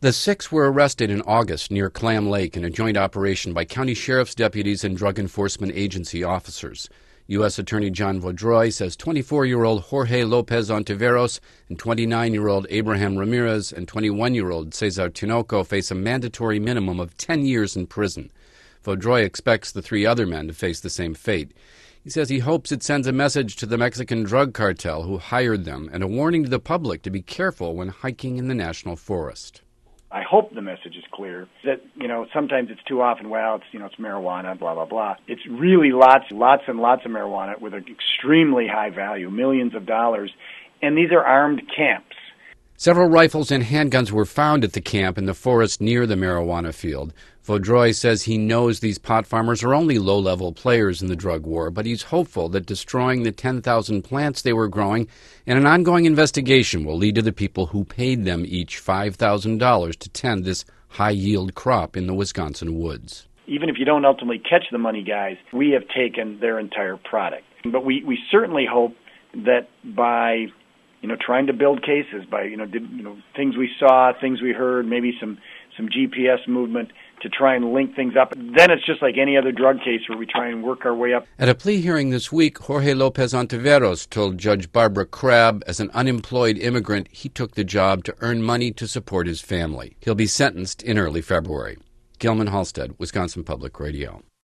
The six were arrested in August near Clam Lake in a joint operation by county sheriff's deputies and drug enforcement agency officers. U.S. Attorney John Vaudreuil says 24-year-old Jorge Lopez Ontiveros and 29-year-old Abraham Ramirez and 21-year-old Cesar Tinoco face a mandatory minimum of 10 years in prison. Vaudreuil expects the three other men to face the same fate. He says he hopes it sends a message to the Mexican drug cartel who hired them and a warning to the public to be careful when hiking in the national forest. I hope the message is clear that, sometimes it's too often, it's marijuana, blah, blah, blah. It's really lots and lots of marijuana with an extremely high value, millions of dollars, and these are armed camps. Several rifles and handguns were found at the camp in the forest near the marijuana field. Vaudreuil says he knows these pot farmers are only low-level players in the drug war, but he's hopeful that destroying the 10,000 plants they were growing and an ongoing investigation will lead to the people who paid them each $5,000 to tend this high-yield crop in the Wisconsin woods. Even if you don't ultimately catch the money guys, we have taken their entire product. But we certainly hope that by trying to build cases by, things we saw, things we heard, maybe some GPS movement to try and link things up. Then it's just like any other drug case where we try and work our way up. At a plea hearing this week, Jorge Lopez Ontiveros told Judge Barbara Crabb as an unemployed immigrant he took the job to earn money to support his family. He'll be sentenced in early February. Gilman Halstead, Wisconsin Public Radio.